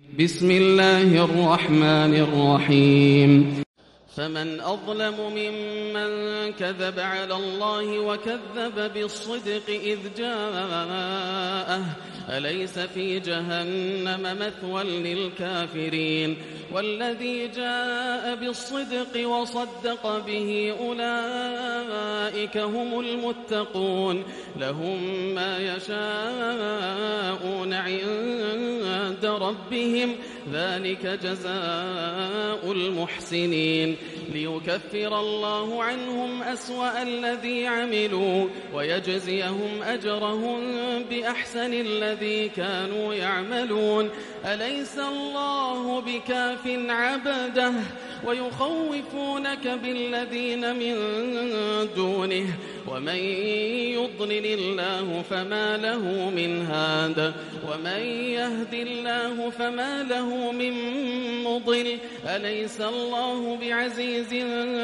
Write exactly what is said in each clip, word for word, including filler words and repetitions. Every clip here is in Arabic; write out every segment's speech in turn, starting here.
بسم الله الرحمن الرحيم. فمن أظلم ممن كذب على الله وكذب بالصدق إذ جاءه أليس في جهنم مثوى للكافرين والذي جاء بالصدق وصدق به أولئك هم المتقون لهم ما يشاءون عند ربهم ذلك جزاء المحسنين ليكفر الله عنهم أسوأ الذي عملوا ويجزيهم أجرهم بأحسن الذي كانوا يعملون أليس الله بكاف عبده ويخوفونك بالذين من دونه ومن يضلل الله فما له من هاد ومن يهد الله فما له من مضل أليس الله بعزيز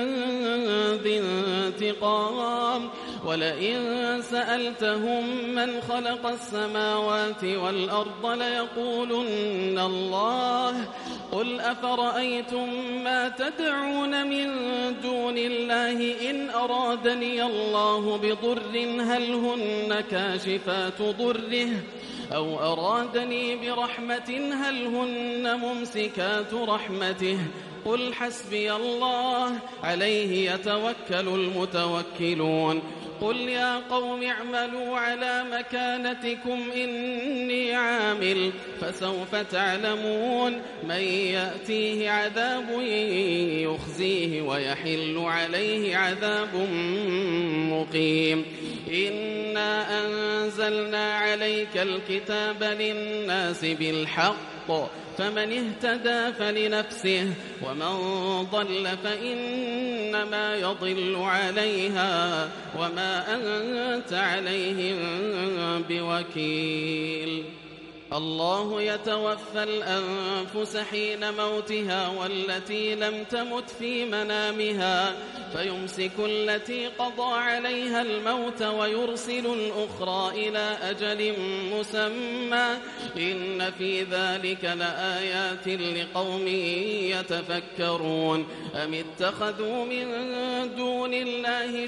ذي انتقام ولئن سألتهم من خلق السماوات والأرض ليقولن الله قل أفرأيتم ما تدعون من دون الله إن أرادني الله بضر هل هن كاشفات ضره أو أرادني برحمة هل هن ممسكات رحمته قل حسبي الله عليه يتوكل المتوكلون قل يا قوم اعملوا على مكانتكم إني عامل فسوف تعلمون من يأتيه عذاب يخزيه ويحل عليه عذاب مقيم إنا أنزلنا عليك الكتاب للناس بالحق فمن اهتدى فلنفسه ومن ضل فإنما يضل عليها وما أنت عليهم بوكيل الله يتوفى الأنفس حين موتها والتي لم تمت في منامها فيمسك التي قضى عليها الموت ويرسل الأخرى إلى أجل مسمى إن في ذلك لآيات لقوم يتفكرون أم اتخذوا من دون الله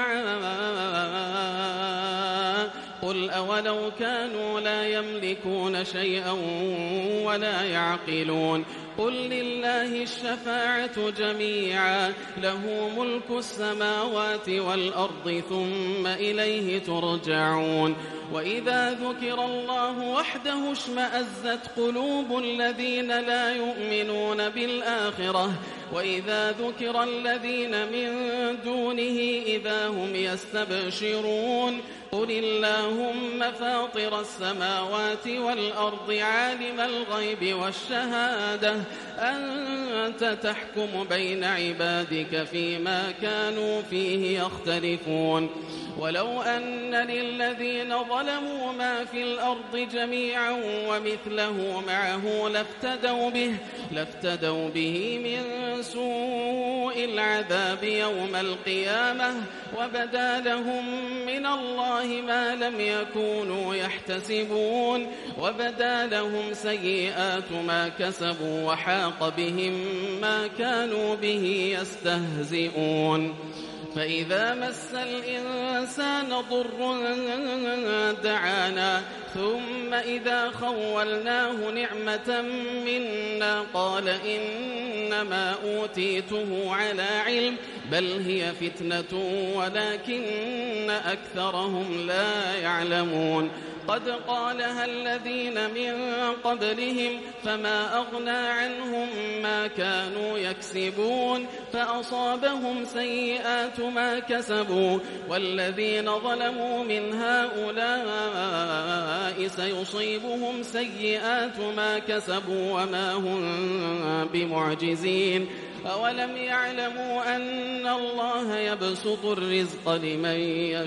شفعاء قل أولو كانوا لا يملكون شيئا ولا يعقلون قل لله الشفاعة جميعا له ملك السماوات والأرض ثم إليه ترجعون وإذا ذكر الله وحده اشمأزت قلوب الذين لا يؤمنون بالآخرة وإذا ذكر الذين من دونه إذا هم يستبشرون قل اللهم فاطر السماوات والأرض عالم الغيب والشهادة أنت تحكم بين عبادك فيما كانوا فيه يختلفون ولو أن للذين ظلموا ما في الأرض جميعا ومثله معه لافتدوا به, لافتدوا به من سوء العذاب يوم القيامة وبدا لهم من الله ما لم يكونوا يحتسبون وبدا لهم سيئات ما كسبوا وحاق بهم ما كانوا به يستهزئون فإذا مس الإنسان ضر دعانا ثم إذا خولناه نعمة منا قال إنما أوتيته على علم بل هي فتنة ولكن أكثرهم لا يعلمون قد قالها الذين من قبلهم فما أغنى عنهم ما كانوا يكسبون فأصابهم سيئات ما كسبوا والذين ظلموا من هؤلاء سيصيبهم سيئات ما كسبوا وما هم بمعجزين أولم يعلموا أن الله يبسط الرزق لمن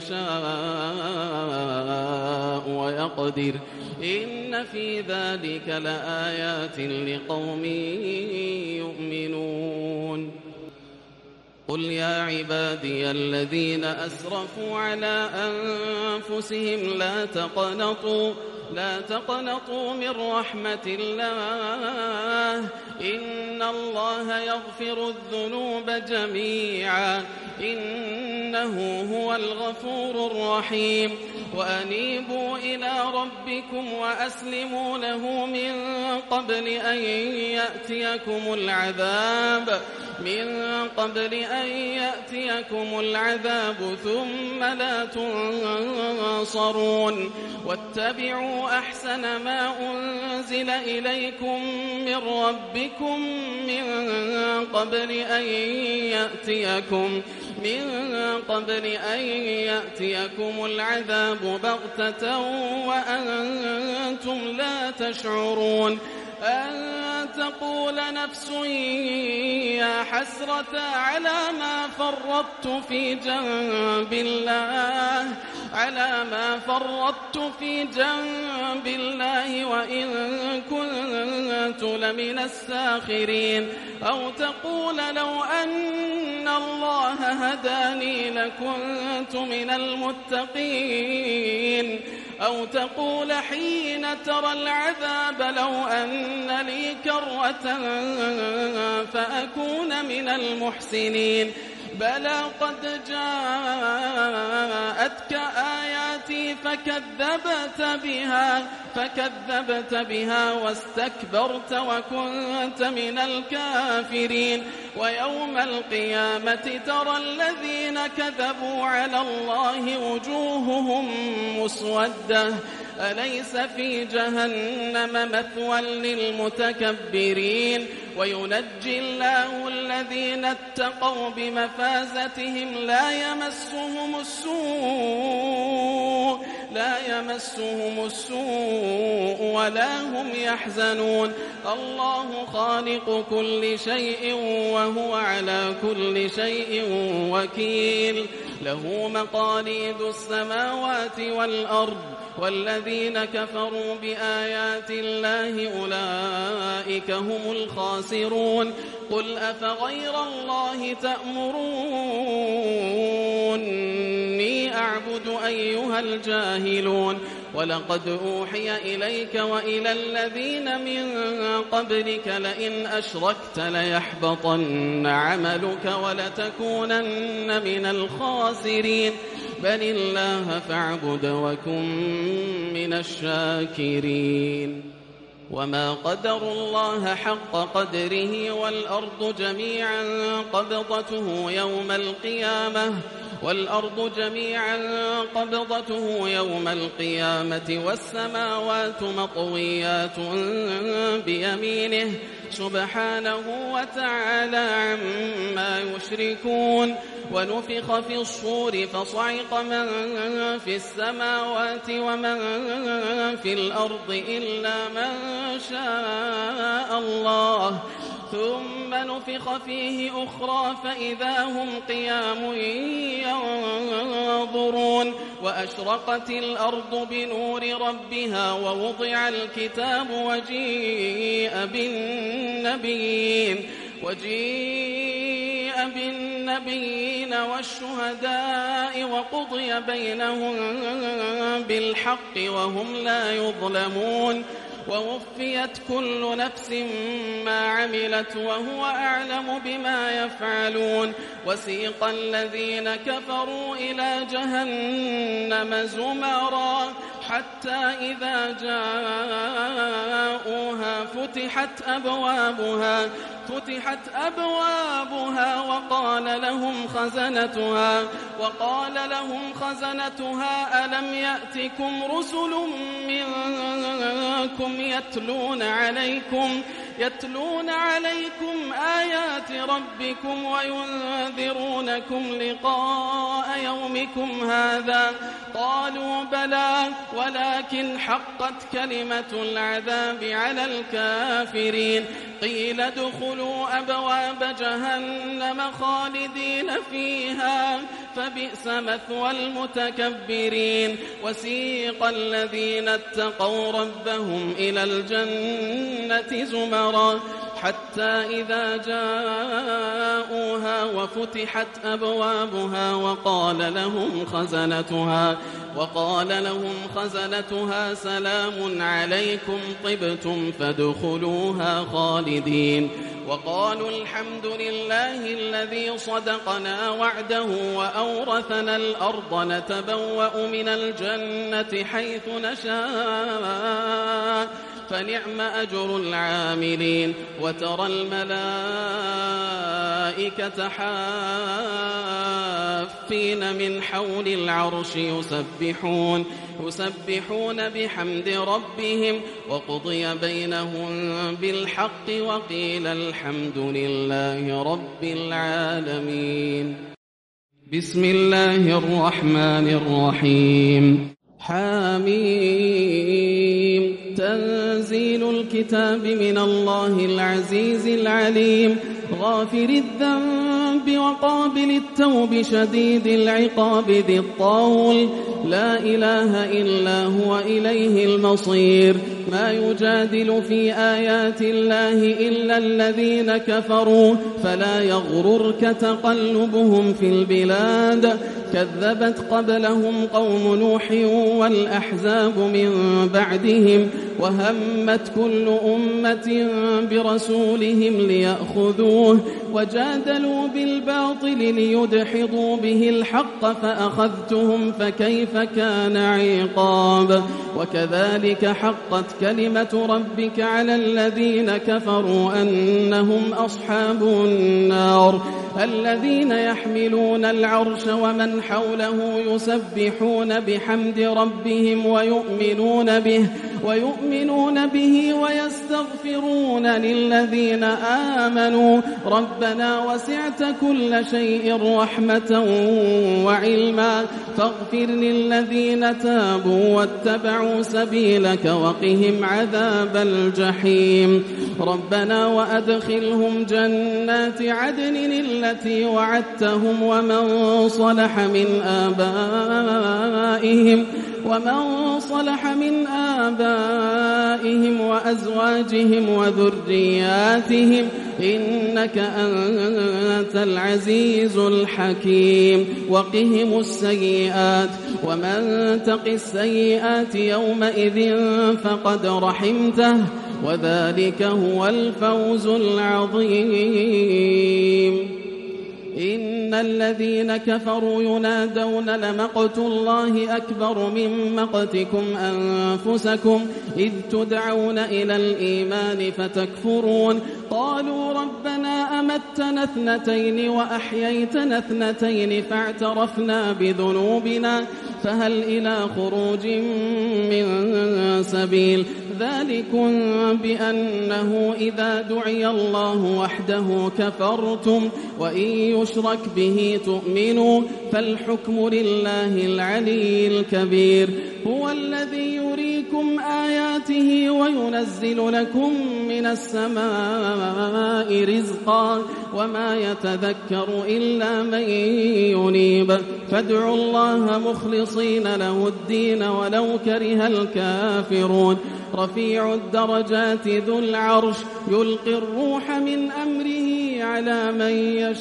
يشاء ويقدر إن في ذلك لآيات لقوم يؤمنون قل يا عبادي الذين أسرفوا على أنفسهم لا تقنطوا لا تقنطوا من رحمة الله إن الله يغفر الذنوب جميعا إنه هو الغفور الرحيم وأنيبوا إلى ربكم وأسلموا له من قبل أن يأتيكم العذاب من قبل أن يأتيكم العذاب ثم لا تنصرون واتبعوا أحسن ما أنزل إليكم من ربكم من قبل أن يأتيكم من قبل أن يأتيكم العذاب بغتة وأنتم لا تشعرون أن تقول نفس يا حسرة على ما فرطت في جنب الله على ما فرطت في جنب الله وإن كنت لمن الساخرين أو تقول لو أن الله هداني لكنت من المتقين أو تقول حين ترى العذاب لو أن لي كرة فأكون من المحسنين بلى قد جاءتك آياتي فكذبت بها فكذبت بها واستكبرت وكنت من الكافرين ويوم القيامة ترى الذين كذبوا على الله وجوههم مسودة أليس في جهنم مثوى للمتكبرين وينجي الله الذين اتقوا بمفازتهم لا يمسهم السوء لا يمسهم السوء ولا هم يحزنون الله خالق كل شيء وهو على كل شيء وكيل له مقاليد السماوات والأرض والذين كفروا بآيات الله أولئك هم الخاسرون قل أفغير الله تأمروني أعبد أيها الجاهلون ولقد أوحي إليك وإلى الذين من قبلك لئن أشركت ليحبطن عملك ولتكونن من الخاسرين بل الله فاعبد وكن من الشاكرين وما قدروا الله حق قدره والأرض جميعا قبضته يوم القيامة والأرض جميعا قبضته يوم القيامة والسماوات مطويات بيمينه سبحانه وتعالى عما يشركون ونفخ في الصور فصعق من في السماوات ومن في الأرض إلا من شاء الله ثم نفخ فيه أخرى فإذا هم قيام ينظرون وأشرقت الأرض بنور ربها ووضع الكتاب وجيء بالنبيين وجيء بالنبيين والشهداء وقضي بينهم بالحق وهم لا يظلمون ووفيت كل نفس ما عملت وهو أعلم بما يفعلون وسيق الذين كفروا إلى جهنم زمرا حتى إذا جاءوها فتحت أبوابها فتحت أبوابها وقال لهم خزنتها وقال لهم خزنتها ألم يأتكم رسل منكم يتلون عليكم يتلون عليكم آيات ربكم وينذرونكم لقاء يومكم هذا قالوا بلى ولكن حقت كلمة العذاب على الكافرين قيل ادخلوا أبواب جهنم خالدين فيها فبئس مثوى المتكبرين وسيق الذين اتقوا ربهم إلى الجنة زمرا حتى إذا جاءوها وفتحت أبوابها وقال لهم خزنتها وقال لهم خزنتها سلام عليكم طبتم فادخلوها خالدين وقالوا الحمد لله الذي صدقنا وعده وأورثنا الأرض نتبوأ من الجنة حيث نشاء فنعم أجر العاملين وترى الملائكة حافين من حول العرش يسبحون يسبحون بحمد ربهم وقضي بينهم بالحق وقيل الحمد لله رب العالمين. بسم الله الرحمن الرحيم. حميم. تنزيل الكتاب من الله العزيز العليم غافر الذنب وقابل التوب شديد العقاب ذي الطول لا إله إلا هو إليه المصير. ما يجادل في آيات الله إلا الذين كفروا فلا يغررك تقلبهم في البلاد. كذبت قبلهم قوم نوح والأحزاب من بعدهم وهمت كل أمة برسولهم ليأخذوه وجادلوا بالباطل ليدحضوا به الحق فأخذتهم فكيف كان عقاب. وكذلك حقت كلمة ربك على الذين كفروا أنهم أصحاب النار الذين يحملون العرش ومن حوله يسبحون بحمد ربهم ويؤمنون به ويؤمنون به ويستغفرون للذين آمنوا ربنا وسعت كل شيء رحمة وعلما فاغفر للذين تابوا واتبعوا سبيلك وقهم عذاب الجحيم. ربنا وأدخلهم جنات عدن التي وعدتهم ومن صلح من آبائهم ومن صلح من آبائهم وأزواجهم وذرياتهم إنك أنت العزيز الحكيم. وقهم السيئات ومن تق السيئات يومئذ فقد رحمته وذلك هو الفوز العظيم. إن الذين كفروا ينادون لمقت الله أكبر من مقتكم أنفسكم إذ تدعون إلى الإيمان فتكفرون قالوا ربنا أمتنا اثنتين وأحييتنا اثنتين فاعترفنا بذنوبنا فهل إلى خروج من سبيل. ذلكم بأنه إذا دعي الله وحده كفرتم وإن يشرك به تؤمنوا فالحكم لله العلي الكبير. هو الذي يريكم آياته وينزل لكم من السماء رزقا وما يتذكر إلا من ينيب فادعوا الله مخلصين له الدين ولو كره الكافرون. رفيع الدرجات ذو العرش يلقي الروح من أمره على من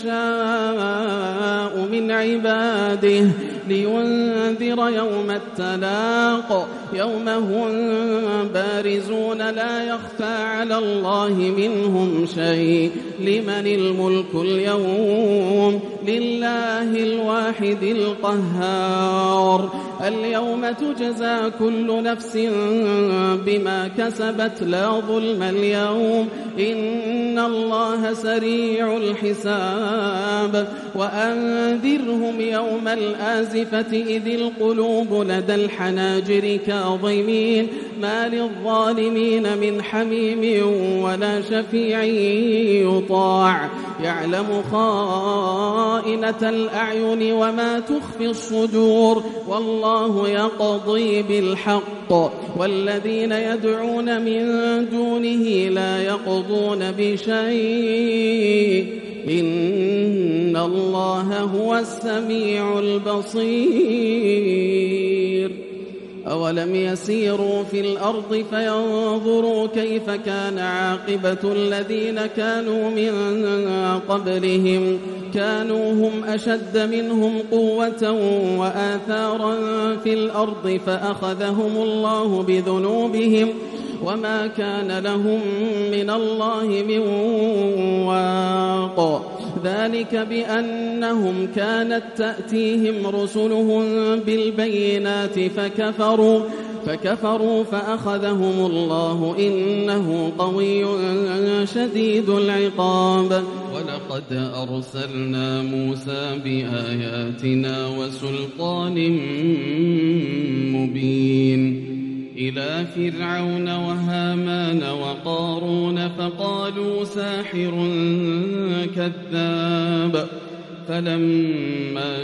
يشاء من عباده لينذر يوم التلاق يوم هم بارزون لا يخفى على الله منهم شيء. لمن الملك اليوم لله الواحد القهار. اليوم تجزى كل نفس بما كسبت لا ظلم اليوم إن الله سريع الحساب. وأنذرهم يوم الآزفة إذ القلوب لدى الحناجر كاظمين ما للظالمين من حميم ولا شفيع يطاع يعلم خائنة الأعين وما تخفي الصدور والله يقضي بالحق والذين يدعون من دونه لا يقضون بشيء إن الله هو السميع البصير. أولم يسيروا في الأرض فينظروا كيف كان عاقبة الذين كانوا من قبلهم كانوا هم أشد منهم قوة وآثارا في الأرض فأخذهم الله بذنوبهم وما كان لهم من الله من واق ذلك بأنهم كانت تأتيهم رسلهم بالبينات فكفروا فكفروا فأخذهم الله إنه قوي شديد العقاب. ولقد أرسلنا موسى بآياتنا وسلطان مبين إلى فرعون وهامان وقارون فقالوا ساحر كذاب فلما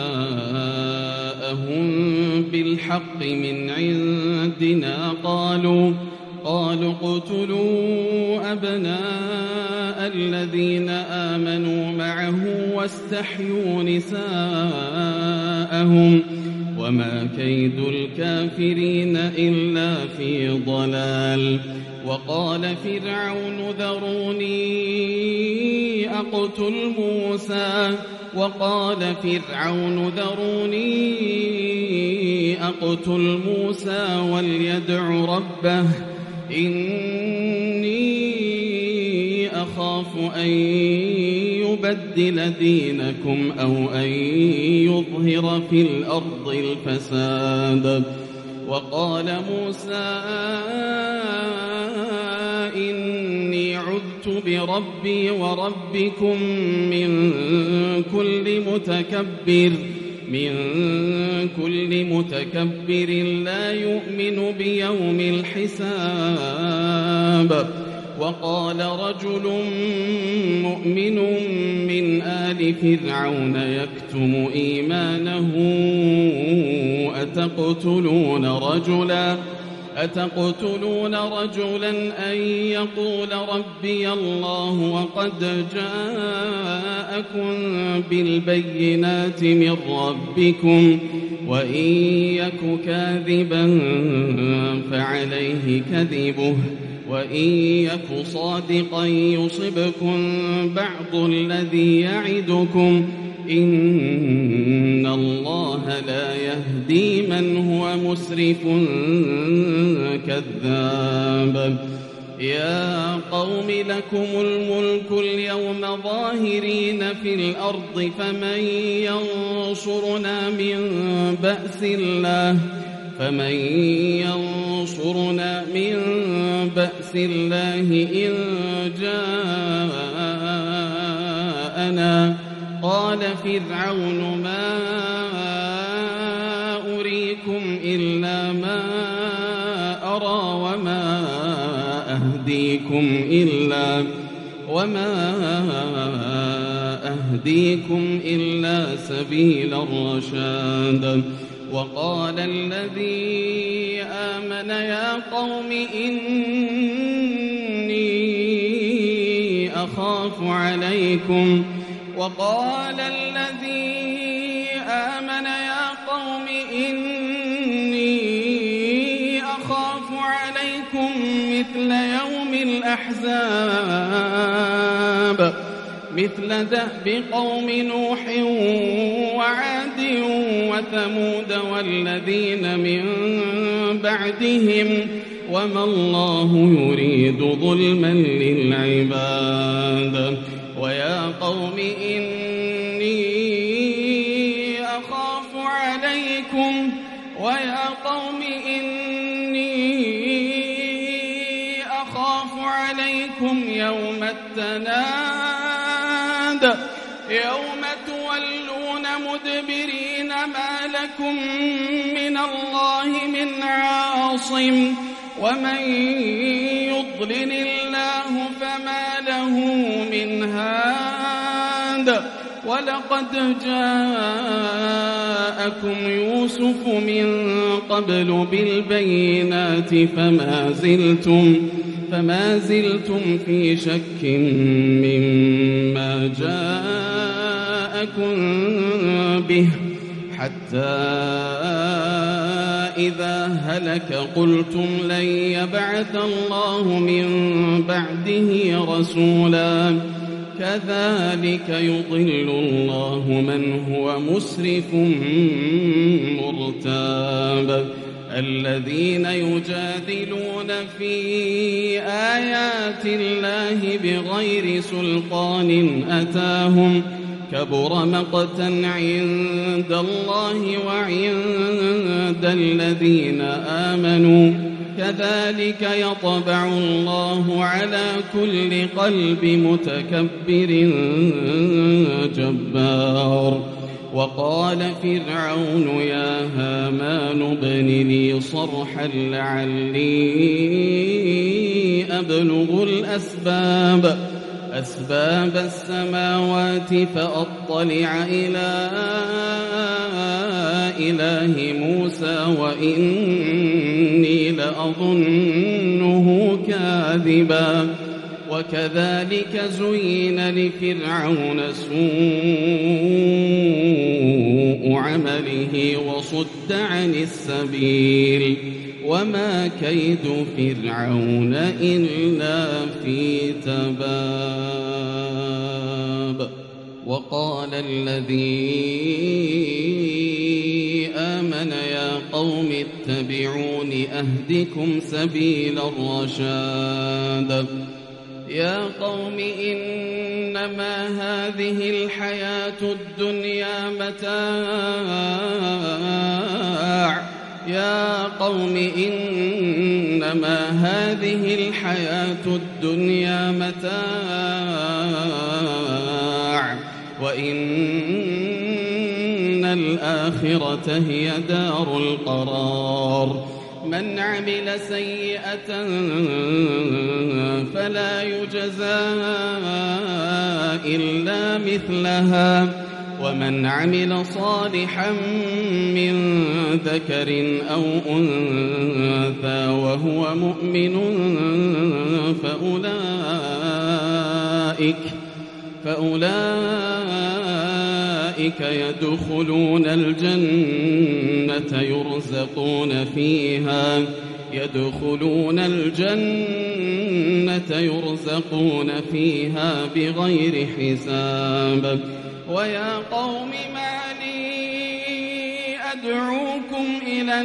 جاءهم بالحق من عندنا قالوا قالوا اقتلوا أبناء الذين آمنوا معه واستحيوا نساءهم وما كيد الكافرين إلا في ضلال. وقال فرعون ذروني أقتل موسى وقال فرعون ذروني أقتل موسى وليدع ربه إني أخاف أن يبدل دينكم أو أن يظهر في الأرض الفساد. وقال موسى إني عذت بربي وربكم من كل متكبر من كل متكبر لا يؤمن بيوم الحساب. وقال رجل مؤمن من آل فرعون يكتم إيمانه أتقتلون رجلا أتقتلون رجلا أن يقول ربي الله وقد جاءكم بالبينات من ربكم وإن يك كاذبا فعليه كذبه وإن يك صادقا يصبكم بعض الذي يعدكم إن الله لا يهدي من هو مسرف كذاب. يا قوم لكم الملك اليوم ظاهرين في الأرض فمن ينصرنا من بأس الله فمن ينصرنا من بأس الله إن جاءنا. قال فرعون ما أريكم إلا ما أرى وما أهديكم إلا وما أهديكم إلا سبيل الرشاد. وقال الذي آمن يا قوم إني أخاف عليكم وقال الذي آمن يا قوم إني أخاف عليكم مثل يوم الأحزاب مثل دأب قوم نوح وعاد وثمود والذين من بعدهم وما الله يريد ظلما للعباد. ويا قوم إني أخاف عليكم ويا قوم إني أخاف عليكم يوم التناد يوم تولون مدبرين ما لكم من الله من عاصم ومن يضلل الله فما له من هاد. ولقد جاءكم يوسف من قبل بالبينات فما زلتم فما زلتم في شك مما جاءكم به حتى إذا هلك قلتم لن يبعث الله من بعده رسولا كذلك يضل الله من هو مسرف مرتاب الذين يجادلون في آيات الله بغير سلطان أتاهم كبر مقتا عند الله وعند الذين آمنوا كذلك يطبع الله على كل قلب متكبر جبار وقال فرعون يا هامان ابن لي صرحا لعلي أبلغ الأسباب أسباب السماوات فأطلع إلى إله موسى وإني لأظنه كاذبا وكذلك زين لفرعون سوء عمله وصد عن السبيل وما كيد فرعون إلا في تباب وقال الذي آمن يا قوم اتبعون أهدكم سبيل الرشاد يا قوم إنما هذه الحياة الدنيا متاع يا قوم إنما هذه الحياة الدنيا متاع وإن الآخرة هي دار القرار من عمل سيئة فلا يجزى إلا مثلها ومن عمل صالحا من ذكر أو أنثى وهو مؤمن فأولئك فأولئك يدخلون الجنة يرزقون فيها يدخلون الجنة يرزقون فيها بغير حساب ويا قوم ما لي أدعوكم إلى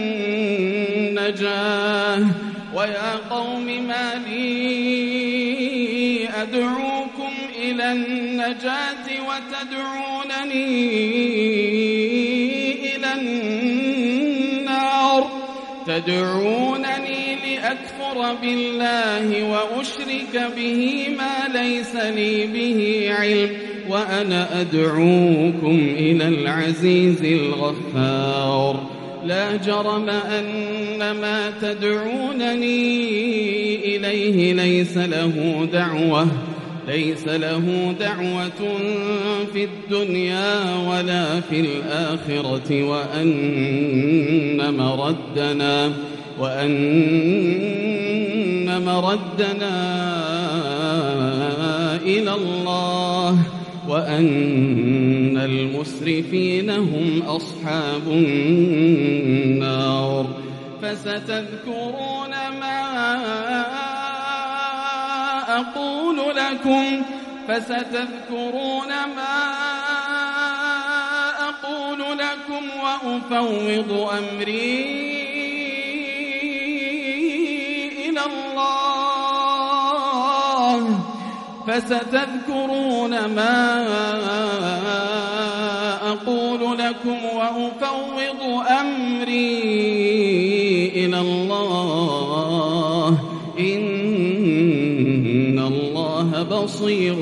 النجاة ويا قوم ما لي أدعوكم إلى النجاة وتدعونني إلى النار تدعونني لأكفر بالله وأشرك به ما ليس لي به علم وأنا أدعوكم إلى العزيز الغفار لا جرم أن ما تدعونني إليه ليس له دعوة ليس له دعوة في الدنيا ولا في الآخرة وأن مردنا وأن مردنا إلى الله وأن المسرفين هم أصحاب النار فستذكرون ما أقول لكم فستذكرون ما أقول لكم وأفوض أمري إلى الله فستذكرون ما أقول لكم وأفوض أمري إلى الله إن الله بصير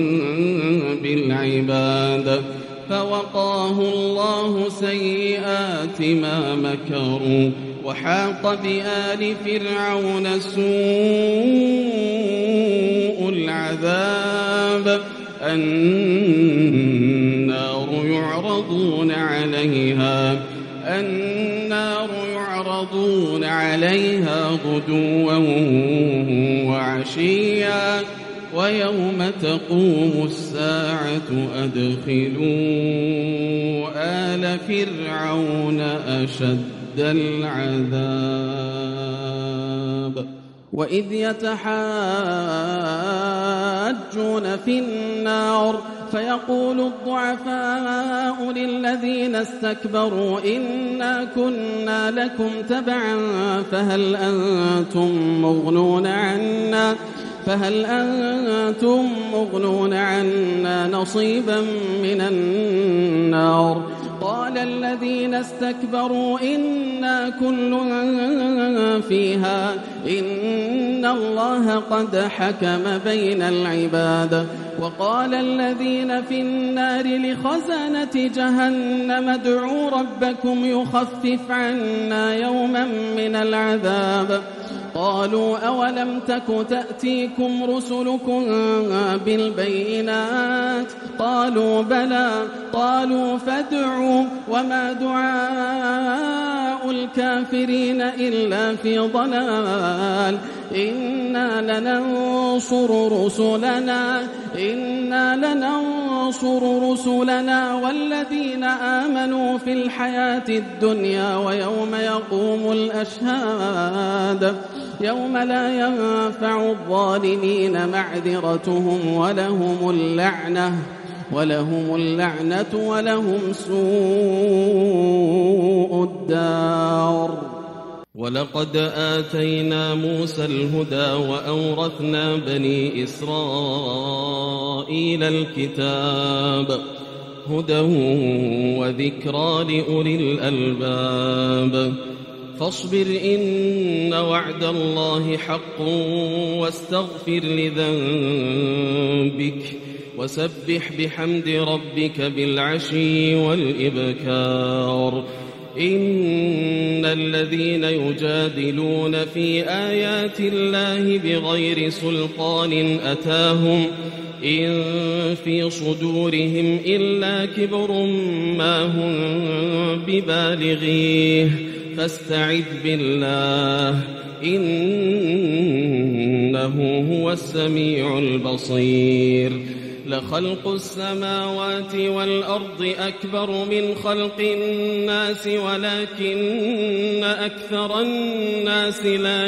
بالعباد فوقاه الله سيئات ما مكروا وحاق بآل فرعون سوء العذاب النار يعرضون عليها النار يعرضون عليها غدوا وعشيا ويوم تقوم الساعة أدخلوا آل فرعون أشد العذاب. وإذ يتحاجون في النار فيقول الضعفاء للذين استكبروا إنا كنا لكم تبعا فهل أنتم مغنون عنا فهل أنتم مغنون عنا نصيبا من النار. قال الذين استكبروا إنا كل فيها إن الله قد حكم بين العباد. وقال الذين في النار لخزنة جهنم ادعوا ربكم يخفف عنا يوما من العذاب. قالوا أولم تك تأتيكم رسلكم بالبينات قالوا بلى قالوا فادعوا وما دعاء الكافرين إلا في ضلال. إنا لننصر رسلنا إنا لننصر رسلنا والذين آمنوا في الحياة الدنيا ويوم يقوم الأشهاد يوم لا ينفع الظالمين معذرتهم ولهم اللعنة ولهم اللعنة ولهم سوء الدار. ولقد آتينا موسى الهدى وأورثنا بني إسرائيل الكتاب هدى وذكرى لأولي الألباب. فاصبر إن وعد الله حق واستغفر لذنبك وسبح بحمد ربك بالعشي والإبكار. إن الذين يجادلون في آيات الله بغير سلطان أتاهم إن في صدورهم إلا كبر ما هم ببالغيه فاستعذ بالله إنه هو السميع البصير. لخلق السماوات والأرض أكبر من خلق الناس ولكن أكثر الناس لا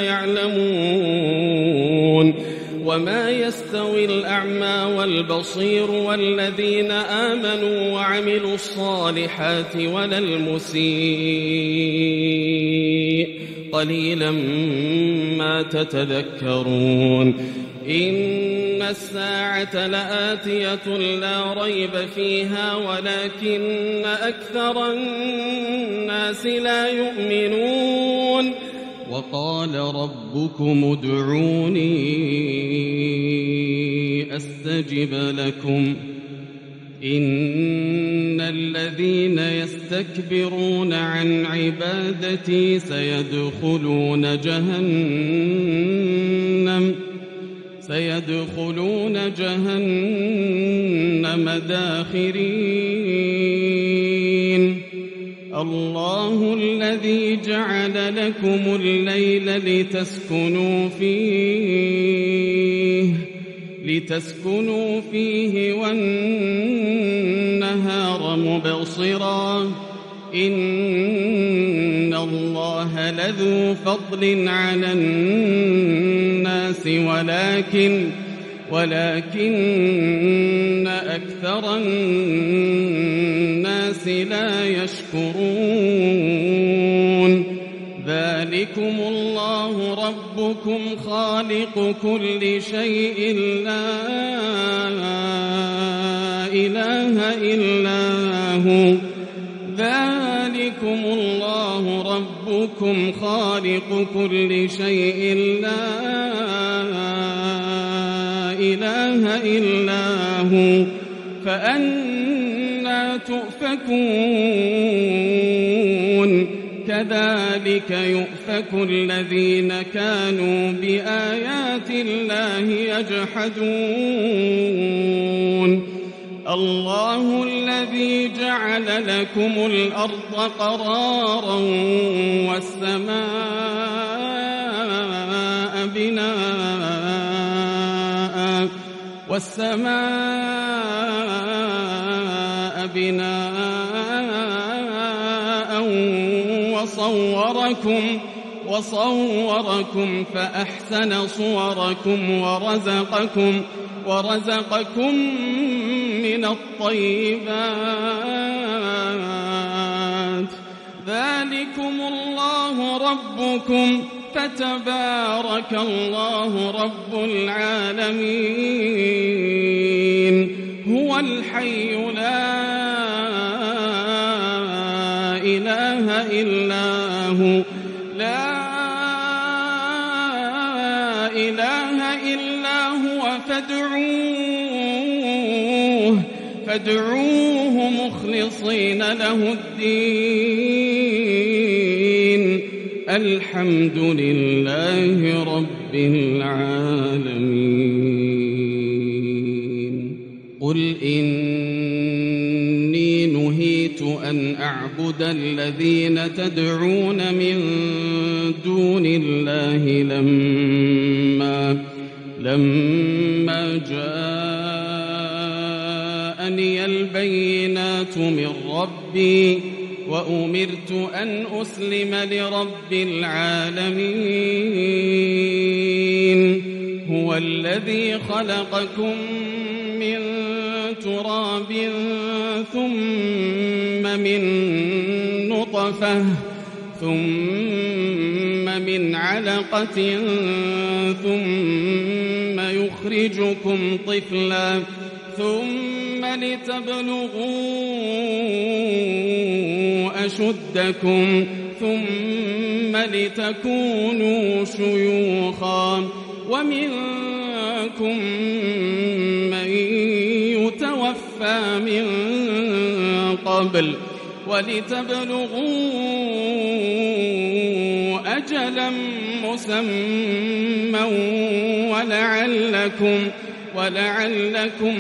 يعلمون. وما يستوي الأعمى والبصير والذين آمنوا وعملوا الصالحات ولا المسيء قليلا ما تتذكرون. إن الساعة لآتية لا ريب فيها ولكن أكثر الناس لا يؤمنون. وقال ربكم ادعوني أستجب لكم إن الذين يستكبرون عن عبادتي سيدخلون جهنم سيدخلون جهنم داخرين. الله الذي جعل لكم الليل لتسكنوا فيه لتسكنوا فيه والنهار مبصرا إن الله لذو فضل على الناس ولكن ولكن أكثر الناس لا يشكرون. ذلكم الله ربكم خالق كل شيء لا إله إلا هو ذلكم الله ربكم خالق كل شيء لا إله إلا هو فأنى تؤفكون. كذلك يؤفك الذين كانوا بآيات الله يجحدون. الله الذي جعل لكم الأرض قرارا والسماء بناء والسماء بناء وصوركم وصوركم فأحسن صوركم ورزقكم ورزقكم من الطيبات ذلكم الله ربكم فتبارك الله رب العالمين هو الحي لا إله إلا هو لا إله إلا هو فادعوه فادعوه مخلصين له الدين الحمد لله رب العالمين قل إني نهيت أن أعبد الذين تدعون من دون الله لما لما جاءني البينات من ربي وأمرت أن أسلم لرب العالمين هو الذي خلقكم من تراب ثم من نطفة ثم من علقة ثم يخرجكم طفلا ثم لتبلغوا أشدكم ثم لتكونوا شيوخا ومنكم من يتوفى من قبل ولتبلغوا أجلا مسمى ولعلكم ولعلكم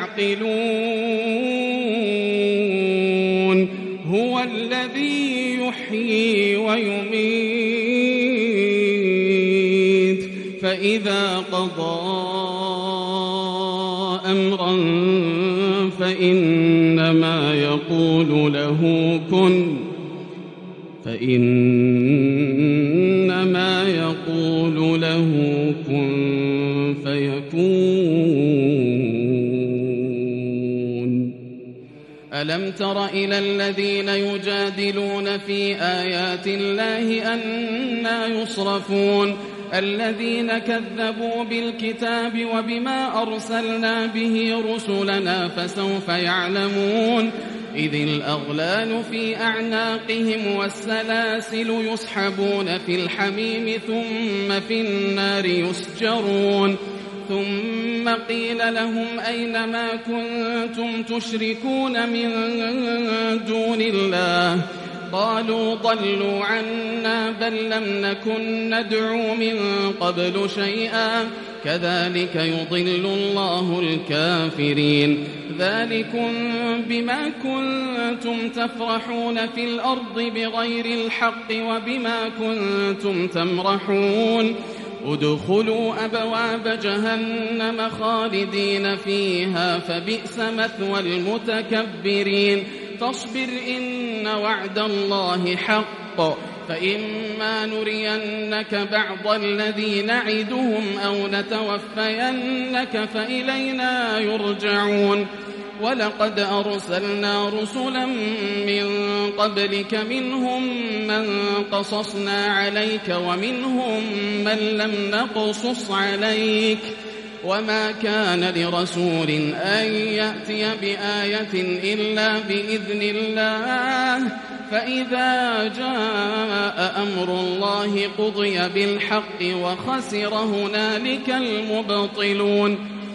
تعقلون هو الذي يحيي ويميت فإذا قضى أمرا فإنما يقول له كن فإنما يقول له كن فيكون ألم تر إلى الذين يجادلون في آيات الله أنى يصرفون الذين كذبوا بالكتاب وبما أرسلنا به رسلنا فسوف يعلمون إذ الأغلال في أعناقهم والسلاسل يسحبون في الحميم ثم في النار يسجرون ثم قيل لهم أين ما كنتم تشركون من دون الله قالوا ضلوا عنا بل لم نكن ندعو من قبل شيئا كذلك يضل الله الكافرين ذلكم بما كنتم تفرحون في الأرض بغير الحق وبما كنتم تمرحون ادخلوا أبواب جهنم خالدين فيها فبئس مثوى المتكبرين فاصبر إن وعد الله حق فإما نرينك بعض الذي نعدهم أو نتوفينك فإلينا يرجعون ولقد أرسلنا رسلا من قبلك منهم من قصصنا عليك ومنهم من لم نقصص عليك وما كان لرسول أن يأتي بآية إلا بإذن الله فإذا جاء أمر الله قضي بالحق وخسر هنالك المبطلون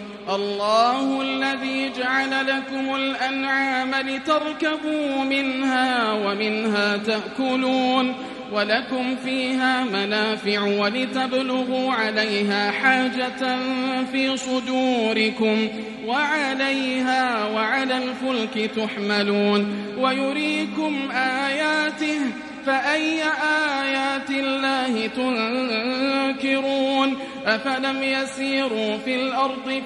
الله الذي جعل لكم الأنعام لتركبوا منها ومنها تأكلون ولكم فيها منافع ولتبلغوا عليها حاجة في صدوركم وعليها وعلى الفلك تحملون ويريكم آياته فأي آيات الله تنكرون أفلم يسيروا في الأرض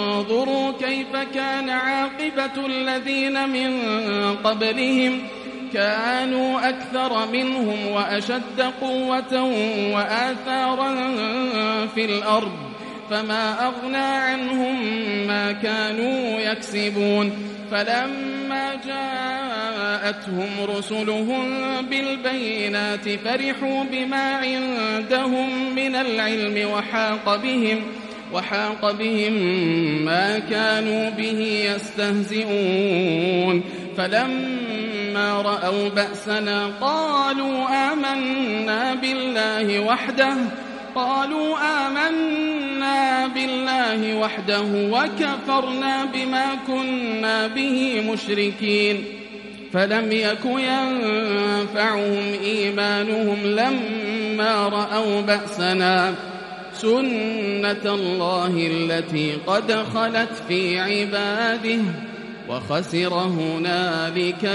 فينظروا كيف كان عاقبة الذين من قبلهم كانوا أكثر منهم وأشد قوة وآثارا في الأرض فما أغنى عنهم ما كانوا يكسبون فلما جاءتهم رسلهم بالبينات فرحوا بما عندهم من العلم وحاق بهم وحاق بهم ما كانوا به يستهزئون فلما رأوا بأسنا قالوا آمنا بالله وحده قالوا آمنا بالله وحده وكفرنا بما كنا به مشركين فلم يك ينفعهم إيمانهم لما رأوا بأسنا سنة الله التي قد خلت في عباده وخسر هنالك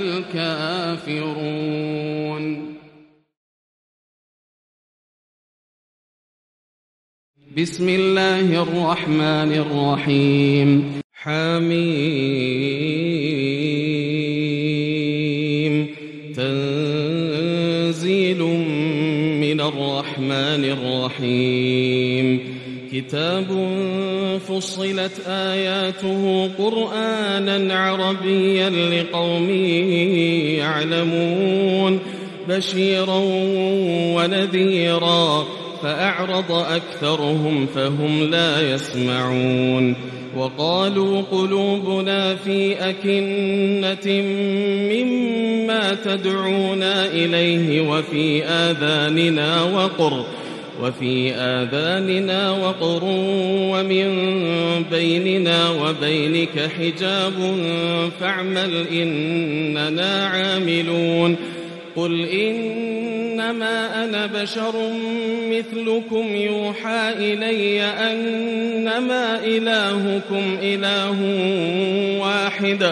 الكافرون. بسم الله الرحمن الرحيم. حميم تنزيل من الرحمن الرحيم. كتاب فصلت آياته قرآنا عربيا لقوم يعلمون بشيرا ونذيرا فأعرض أكثرهم فهم لا يسمعون. وقالوا قلوبنا في أكنة مما تدعونا إليه وفي آذاننا وقر وفي آذاننا وقر ومن بيننا وبينك حجاب فاعمل إننا عاملون. قل إنما أنا بشر مثلكم يوحى إلي أنما إلهكم إله واحد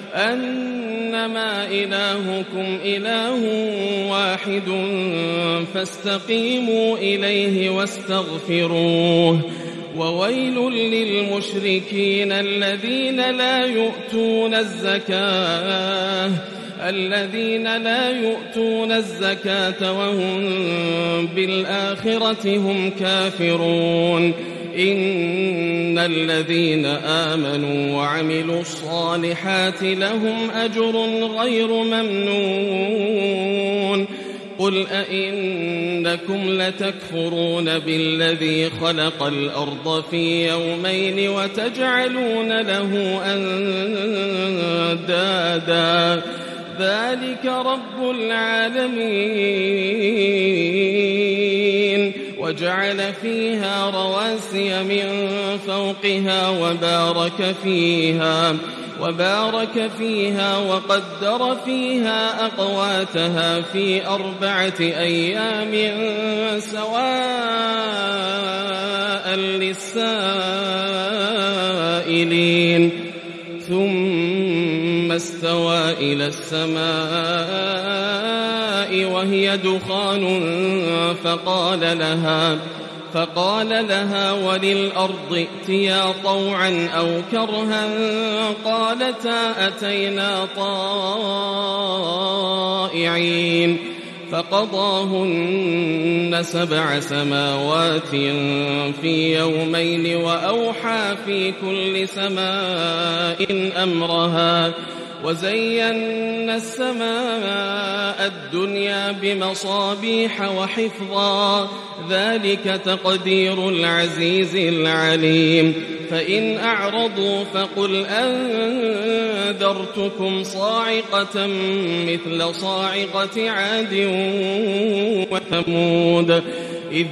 أنما إلهكم إله واحد فاستقيموا إليه واستغفروه. وويل للمشركين الذين لا يؤتون الزكاة الذين لا يؤتون الزكاة وهم بالآخرة هم كافرون. إن الذين آمنوا وعملوا الصالحات لهم أجر غير ممنون. قل أئنكم لتكفرون بالذي خلق الأرض في يومين وتجعلون له أندادا ذلك رب العالمين. وجعل فيها رواسي من فوقها وبارك فيها وبارك فيها وقدر فيها أقواتها في أربعة أيام سواء للسائلين. ثم استوى إلى السماء وهي دخان فقال لها فقال لها وللأرض ائتيا طوعا أو كرها قالتا أتينا طائعين. فقضاهن سبع سماوات في يومين وأوحى في كل سماء أمرها وزينا السماء الدنيا بمصابيح وحفظا ذلك تقدير العزيز العليم. فإن أعرضوا فقل أنذرتكم صاعقة مثل صاعقة عاد وثمود إذ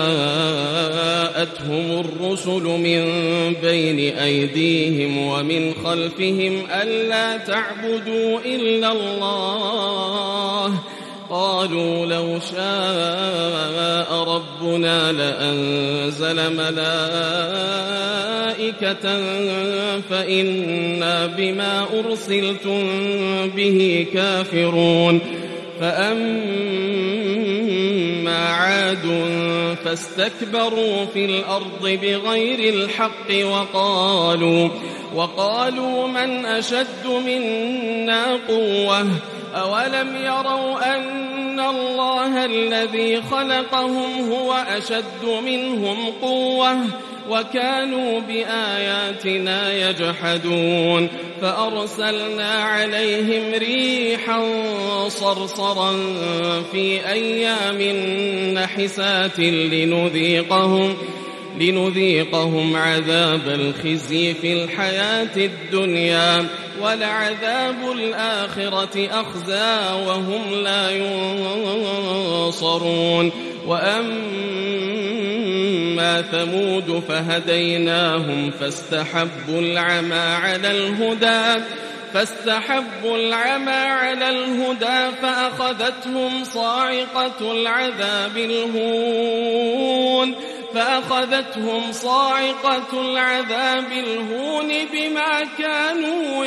جاءتهم الرسل من بين أيديهم ومن خلفهم ألا تعبدوا إلا الله قالوا لو شاء ربنا لأنزل ملائكة فإنا بما أرسلتم به كافرون. فأما عاد فاستكبروا في الأرض بغير الحق وقالوا وقالوا من أشد منا قوة أولم يروا أن الله الذي خلقهم هو أشد منهم قوة وكانوا بآياتنا يجحدون فأرسلنا عليهم ريحا صرصرا في أيام نحسات لنذيقهم لنذيقهم عذاب الخزي في الحياة الدنيا ولعذاب الآخرة أخزى وهم لا ينصرون وأما ثمود فهديناهم فاستحبوا العمى على الهدى فاستحبوا العمى على الهدى فأخذتهم صاعقة العذاب الهون فأخذتهم صاعقة العذاب الهون بما كانوا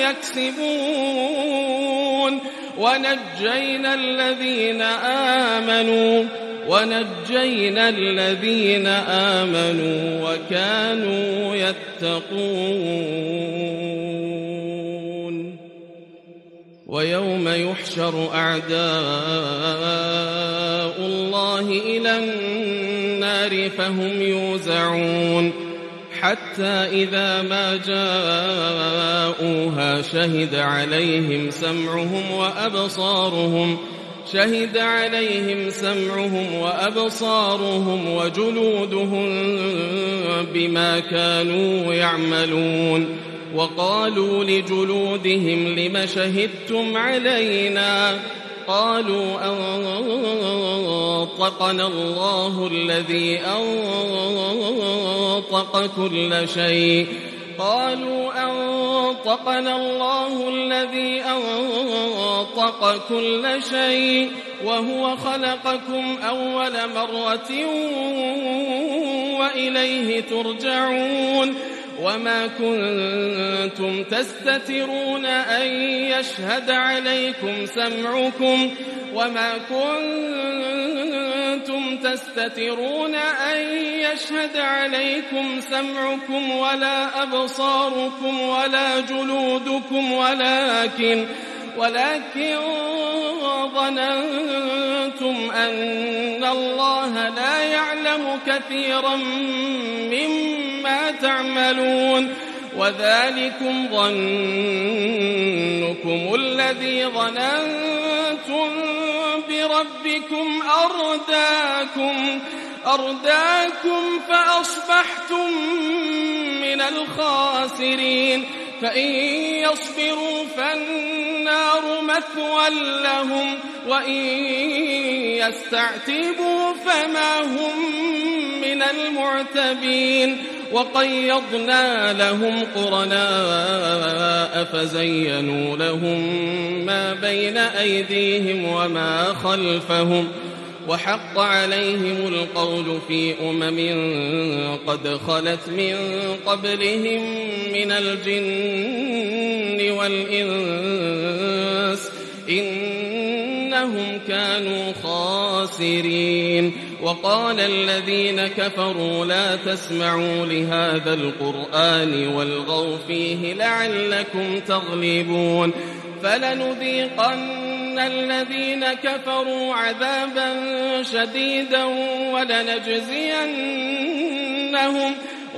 يكسبون ونجينا الذين آمنوا ونجينا الذين آمنوا وكانوا يتقون ويوم يحشر أعداء الله إلى النار فهم يوزعون حتى إذا ما جاءوها شهد عليهم سمعهم وأبصارهم شهد عليهم سمعهم وأبصارهم وجلودهم بما كانوا يعملون وقالوا لجلودهم لم شهدتم علينا قالوا أنطقنا الله الذي أنطق كل شيء قالوا أنطقنا الله الذي أنطق كل شيء وهو خلقكم أول مرة وإليه ترجعون وما كنتم تستترون أن يشهد عليكم سمعكم وما كنتم تستترون أن يشهد عليكم سمعكم ولا أبصاركم ولا جلودكم ولكن ولكن ظننتم أن الله لا يعلم كثيرا مما تعملون وذلكم ظنكم الذي ظننتم بربكم أرداكم أرداكم فأصبحتم من الخاسرين فإن يصبروا فالنار مثوى لهم وإن يستعتبوا فما هم من المعتبين وقيضنا لهم قرناء فزينوا لهم ما بين أيديهم وما خلفهم وحق عليهم القول في أمم قد خلت من قبلهم من الجن والإنس إنهم كانوا خاسرين وقال الذين كفروا لا تسمعوا لهذا القرآن والغوا فيه لعلكم تغلبون فلنذيقن الذين كفروا عذابا شديدا ولنجزينهم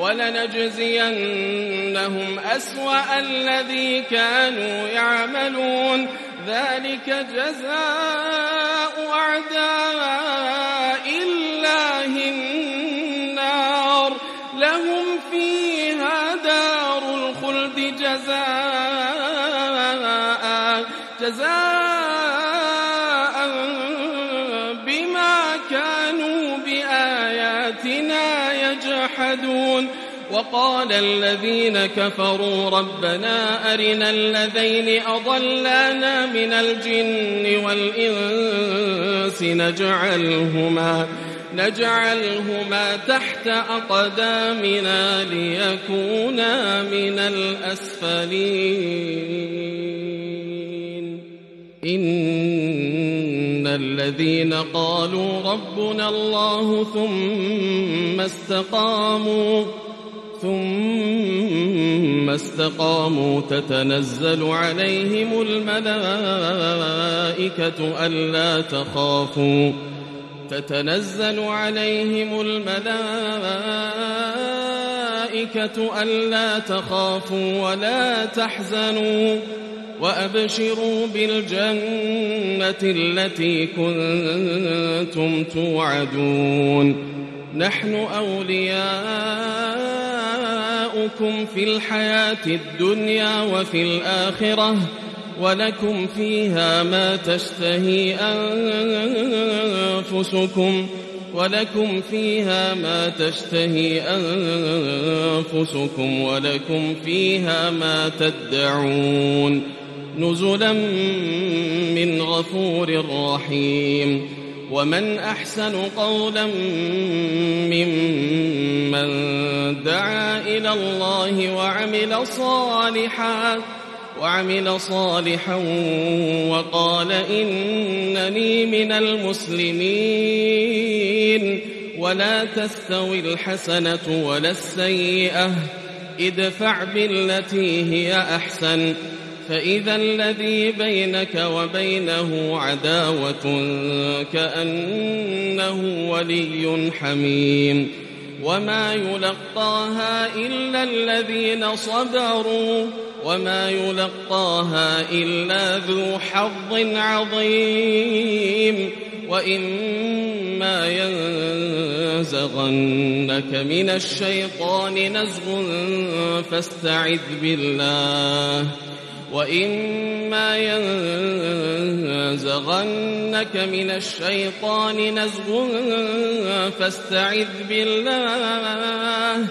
ولنجزينهم أسوأ الذي كانوا يعملون ذلك جزاء أعداء الله النار لهم فيها دار الخلد جزاء جزاء بما كانوا بآياتنا يجحدون وقال الذين كفروا ربنا أرنا الذين أضلانا من الجن والإنس نجعلهما نجعلهما تحت أقدامنا ليكونا من الأسفلين إن الذين قالوا ربنا الله ثم استقاموا ثم استقاموا تتنزل عليهم الملائكة ألا تخافوا تتنزل عليهم الملائكة ألا تخافوا ولا تحزنوا وأبشروا بالجنة التي كنتم توعدون نحن أولياؤكم في الحياة الدنيا وفي الآخرة ولكم فيها ما تشتهي أنفسكم ولكم فيها ما تشتهي أنفسكم ولكم فيها ما تدعون نزلا من غفور رحيم ومن أحسن قولا ممن دعا إلى الله وعمل صالحا وعمل صالحا وقال إنني من المسلمين ولا تستوي الحسنة ولا السيئة ادفع بالتي هي أحسن فإذا الذي بينك وبينه عداوة كأنه ولي حميم وما يلقاها إلا الذين صبروا وما يلقاها إلا ذو حظ عظيم وإما ينزغنك من الشيطان نزغ فاستعذ بالله وإما ينزغنك من الشيطان نزغ فاستعذ بالله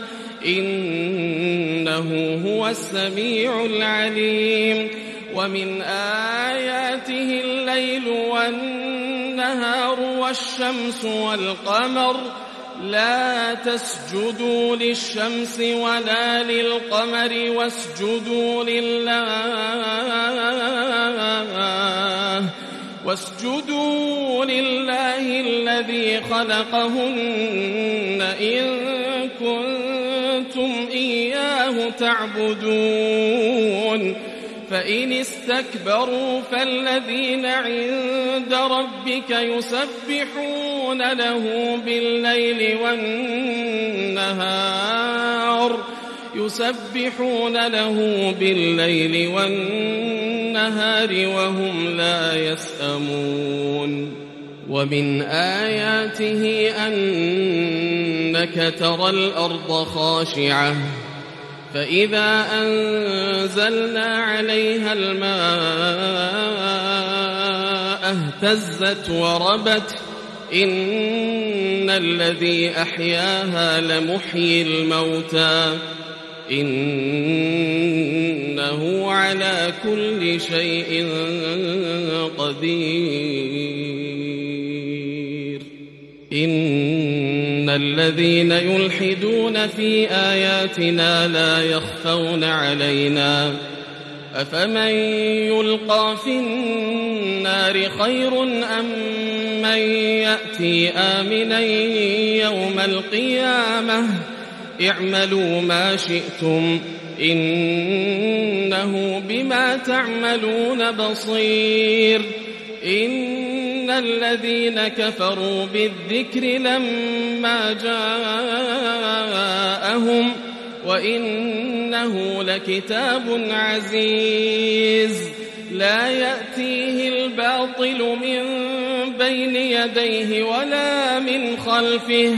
إنه هو السميع العليم ومن آياته الليل والنهار والشمس والقمر لا تسجدوا للشمس ولا للقمر واسجدوا لله واسجدوا لله الذي خلقهن إن كنتم إياه تعبدون فإن استكبروا فالذين عند ربك يسبحون له بالليل والنهار يسبحون له بالليل والنهار وهم لا يسأمون ومن آياته أنك ترى الأرض خاشعة فإذا أنزلنا عليها الماء اهتزت وربت إن الذي أحياها لمحيي الموتى إنه على كل شيء قدير إن الذين يلحدون في آياتنا لا يخفون علينا أفمن يلقى في النار خير أم من يأتي آمنا يوم القيامة اعملوا ما شئتم إنه بما تعملون بصير إن الذين كفروا بالذكر لما جاءهم وإنه لكتاب عزيز لا يأتيه الباطل من بين يديه ولا من خلفه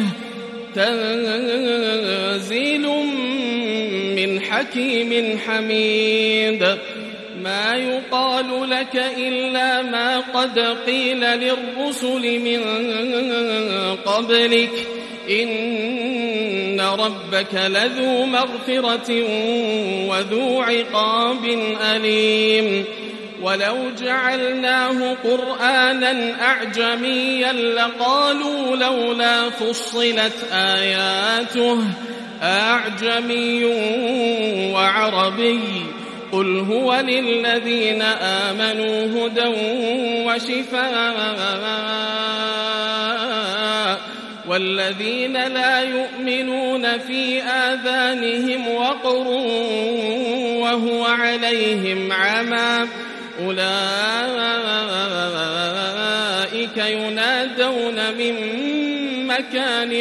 تنزيل من حكيم حميد ما يقال لك إلا ما قد قيل للرسل من قبلك إن ربك لذو مغفرة وذو عقاب أليم ولو جعلناه قرآنا أعجميا لقالوا لولا فصلت آياته أعجمي وعربي قل هو للذين آمنوا هدى وشفاء والذين لا يؤمنون في آذانهم وقر فهو عليهم عمى أولئك ينادون من مكان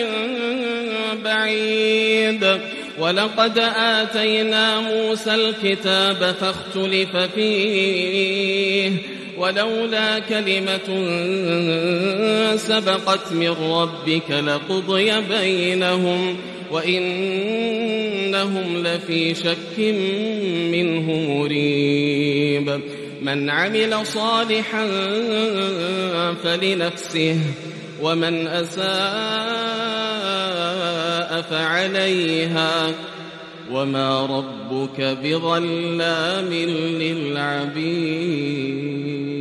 بعيد ولقد آتينا موسى الكتاب فاختلف فيه ولولا كلمة سبقت من ربك لقضي بينهم وإنهم لفي شك منه مريب من عمل صالحا فلنفسه ومن أساء فعليها وما ربك بظلام للعبيد